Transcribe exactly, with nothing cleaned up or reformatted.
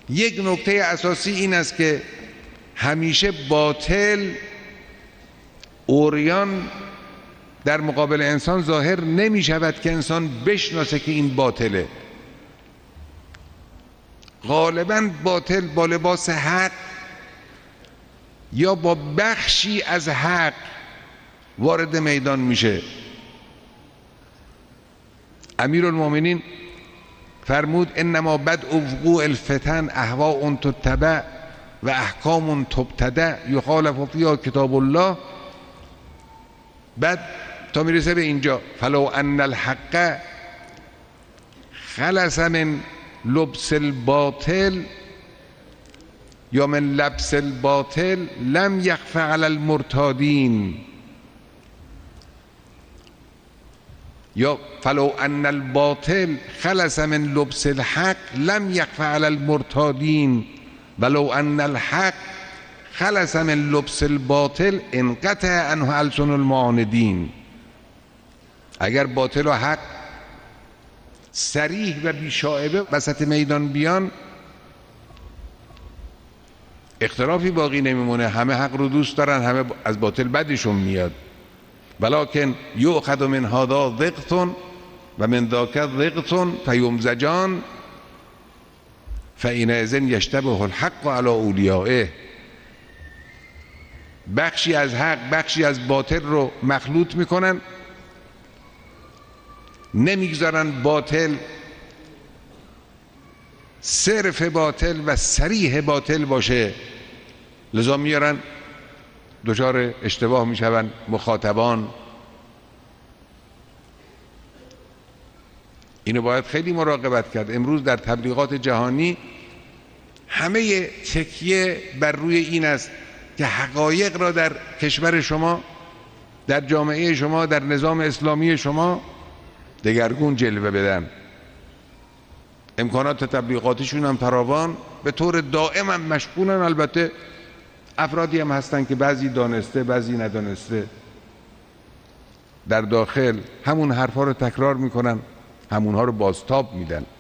یک نکته اساسی این است که همیشه باطل عریان در مقابل انسان ظاهر نمی شود که انسان بشناسه که این باطله. غالباً باطل با لباس حق یا با بخشی از حق وارد میدان میشه. امیرالمومنین فرمود انما بدء وقوع الفتن اهواء تتبع و احکام تبتدع یخالف فیها کتاب الله. بعد تا میرسه به اینجا فلو ان الحق خلص من لبس الباطل یا من لبس الباطل لم یخف علی المرتادین، یا فلو ان الباطل خلص من لبس الحق لم یخف علی المرتادین ولو ان الحق خلص من لبس الباطل انقطع عنه السن المعاندین. اگر باطل و حق صریح و بیشائبه وسط میدان بیان، اختلافی باقی نمیمونه، همه حق رو دوست دارن، همه از باطل بدشون میاد. ولکن یؤخذ من هذا ضغط و من ذاک ضغط فیمزجان فحینئذ یشتبه الحق علی اولیائه. بخشی از حق بخشی از باطل رو مخلوط میکنن، نمیگذارن باطل صرف باطل و صریح باطل باشه، لذا میارن دچار اشتباه میشون مخاطبان. اینو باید خیلی مراقبت کرد. امروز در تبلیغات جهانی همه تکیه بر روی این است که حقایق را در کشور شما، در جامعه شما، در نظام اسلامی شما دگرگون جلوه بدن. امکانات تبلیغاتیشون هم فراوان، به طور دائم هم مشغولن. البته افرادی هم هستن که بعضی دانسته بعضی ندانسته در داخل همون حرفا رو تکرار میکنن، همونها رو بازتاب میدن.